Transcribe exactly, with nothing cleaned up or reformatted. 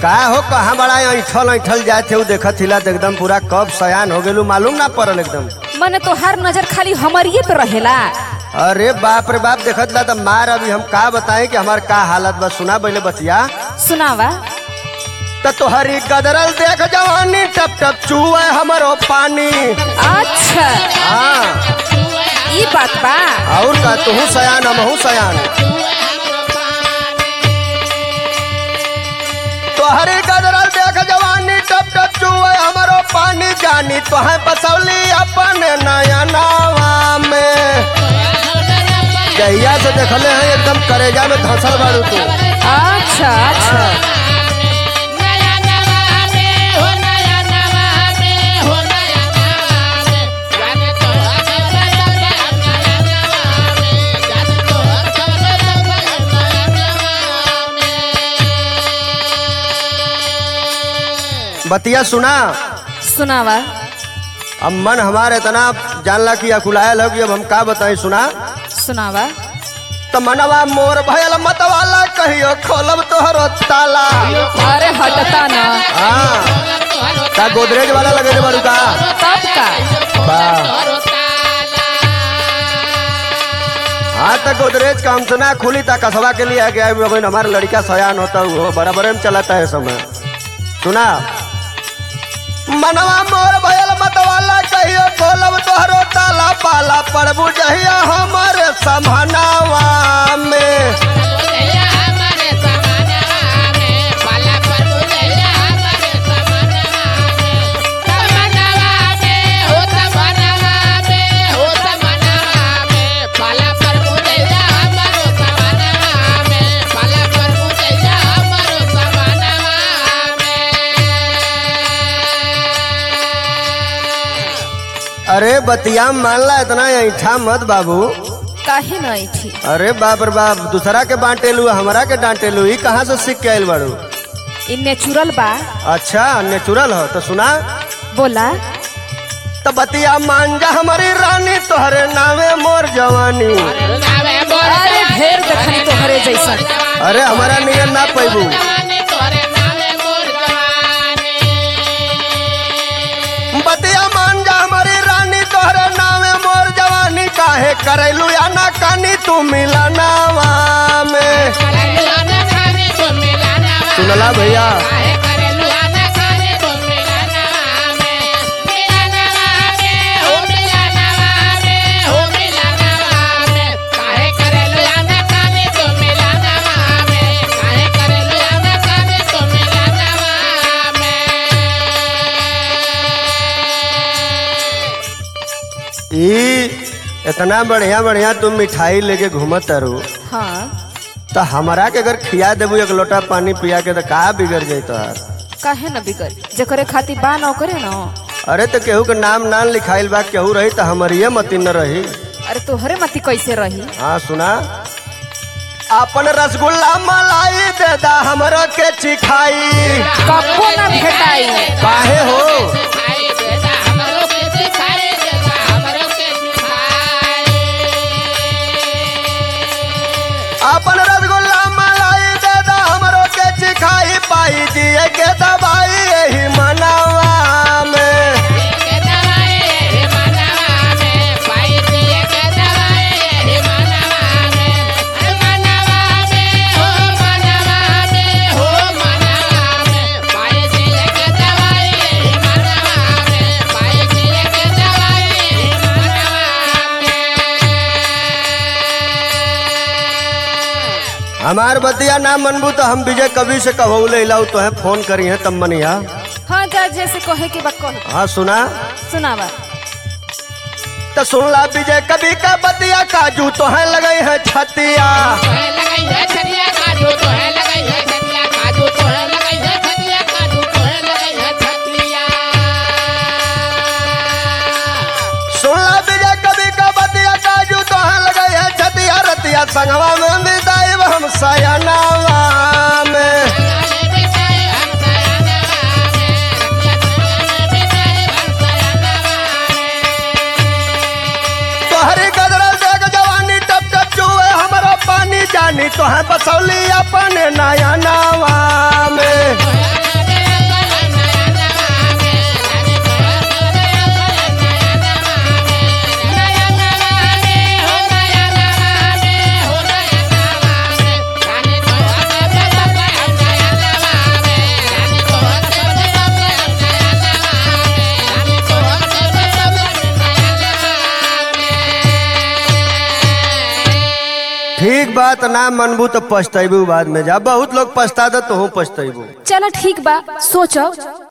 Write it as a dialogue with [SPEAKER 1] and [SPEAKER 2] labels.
[SPEAKER 1] का हो कहाँ बड़ा ऐठल ऐठल जाए थे देखत हिला एकदम पूरा कब सयान हो गेलू मालूम ना पड़ल एकदम।
[SPEAKER 2] मने तो हर नजर खाली हमारिये पे रहेला।
[SPEAKER 1] अरे बाप रे बाप देखत ला तो मार अभी हम का बताएं कि हमार का हालत बस सुना पहले बतिया।
[SPEAKER 2] सुनावा।
[SPEAKER 1] तो तोहरी गदरल देख जवानी टप टप चूहे हमारो पानी।
[SPEAKER 2] अच्छा
[SPEAKER 1] हाँ
[SPEAKER 2] ये बात बा।
[SPEAKER 1] और का तू सयान हम सयान। तोहरी गदरल देख जवानी टप टप चूहे हमारो पानी जानी तोहे बसौली अपन नया नावा में। जहिया से देखले हैं एकदम करेजा में धंसल बाड़ू तू।
[SPEAKER 2] अच्छा अच्छा
[SPEAKER 1] बतिया सुना।
[SPEAKER 2] सुनावा।
[SPEAKER 1] अब मन हमारे इतना जानला कि अकुलायल हो कि अब हम का बताएं सुना।
[SPEAKER 2] सुनावा।
[SPEAKER 1] तो मनवा मोर भयल मतवाला कहियो खोलब तोहरो ताला।
[SPEAKER 2] अरे हटता ना।
[SPEAKER 1] हाँ का गोदरेज वाला लगे बारू का
[SPEAKER 2] तब का
[SPEAKER 1] हाँ तो गोदरेज का हम सुना खुली था कसबा के लिए आ गया हमारा लड़का सयान होता वो बराबर में चलाता है समय। सुना मनवा मोर भयल मतवाला कहियो खोलब तोहरो ताला पाला पड़बू जहिया हमारे समानावा में। अरे बतिया मान ला इतना ऐठा मत बाबू।
[SPEAKER 2] काहे नहीं थी।
[SPEAKER 1] अरे बाप रे बाप दूसरा के बांटे लू हमारा के डांटे लू ये कहाँ से सीख के आयल बाड़ू।
[SPEAKER 2] इ नेचुरल बा। अच्छा
[SPEAKER 1] नेचुरल हो तो सुना।
[SPEAKER 2] बोला।
[SPEAKER 1] तो बतिया मान जा हमारी रानी तोहरे नामे मोर जवानी।
[SPEAKER 2] अरे ढेर देखनी तोहरे जैसा।
[SPEAKER 1] अरे हमारा नियम ना पैबू। बतिया मान जा हमारी रानी तोहरे नामे मोर जवानी काहे करैलू या ना कानी तू मिलनावा में। सुनला भैया। इतना बढ़िया बढ़िया तुम मिठाई लेके घूमत रू।
[SPEAKER 2] हाँ
[SPEAKER 1] तो हमारा के अगर खिया देबू एक लोटा पानी पिया के तो का बिगड़ जाये तोहार।
[SPEAKER 2] काहे न बिगड़ जकरे खातिर बा न करे न।
[SPEAKER 1] अरे तो केहू के नाम ना लिखाइल बा केहू रही तो हमारी मती न रही।
[SPEAKER 2] अरे तोहरे मती कैसे रही।
[SPEAKER 1] हाँ सुना। अपन रसगुल्ला मलाई दे दा हमरो के चिखाई।
[SPEAKER 2] कबो न भेटाई।
[SPEAKER 1] काहे हो। अपन रसगुल्ला मलाई दे दा हमरो के चिखाई पाई दिए के दवाई यही मनावा में। हमार बतिया ना मनबू तो हम विजय कवि से कहू ले लाऊ तो है फोन करी है तब मनिया।
[SPEAKER 2] हाँ जा जैसे कहे के बात कहे।
[SPEAKER 1] हाँ सुना।
[SPEAKER 2] सुनावा।
[SPEAKER 1] तो सुन ला विजय कवि का बतिया काजू तो है लगे है छतिया। सुन ला विजय कवि का बतिया काजू तो है लगे है छतिया रतिया संगवा में विदाई हम सयानावा में। तोहरी गदरल देख जवानी टप टप चूहे हमारा पानी जानी तो है बसौली अपन नया नावा में। ठीक बात ना मनबू तो पछतैबू बाद में जा। बहुत लोग पछता दे तो हूँ पछतैबू।
[SPEAKER 2] चलो ठीक बा, सोचो।